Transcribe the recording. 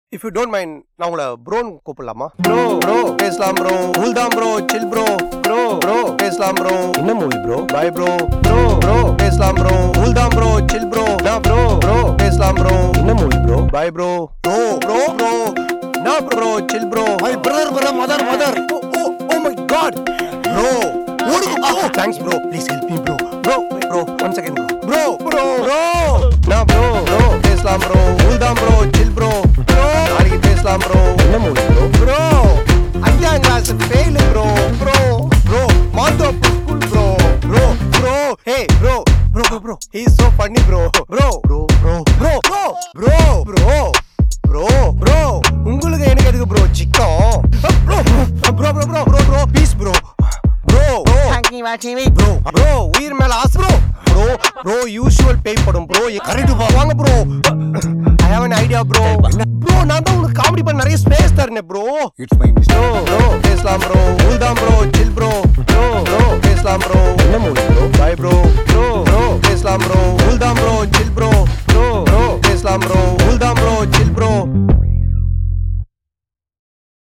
If you don't mind நான் உங்களை ப்ரோன்னு கூப்பிடலாமா? ப்ரோ ப்ரோ பேசலாம் ப்ரோ. கூல்தான் bro, chill bro. Bro bro பேசலாம் ப்ரோ. என்ன movie bro? Bye bro. Bro bro பேசலாம் ப்ரோ. கூல்தான் ப்ரோ, சில் ப்ரோ. நான் ப்ரோ ப்ரோ பேசலாம் ப்ரோ. என்ன movie bro? Bye bro. Bro bro bro நான் bro, chill bro. My brother mother. Oh my God bro. Thanks bro. Please help me bro. Bro 1 second bro. Bro நான் bro பேசலாம் bro. கூல்தான் bro, chill bro. நாளைக்கு பேசலாம் bro. என்ன movie bro? Bro 5ஆம் class fail bro. Bro மாத்தோ school bro. Hey bro he is so funny bro. Bro உங்களுக்கு எனக்கு எதுக்கு ப்ரோ சிக்கம்? Bro peace bro. ப்ரோ உயிர் மேல ஆசை ப்ரோ யூசுவல் பேய் படும் ப்ரோ. கரெக்ட் வாங்க bro. I have an idea bro. நான் தான் உங்களுக்கு காமெடி பண்ண நிறைய ஸ்பேஸ் தரேன் bro. It's my mistake. Bro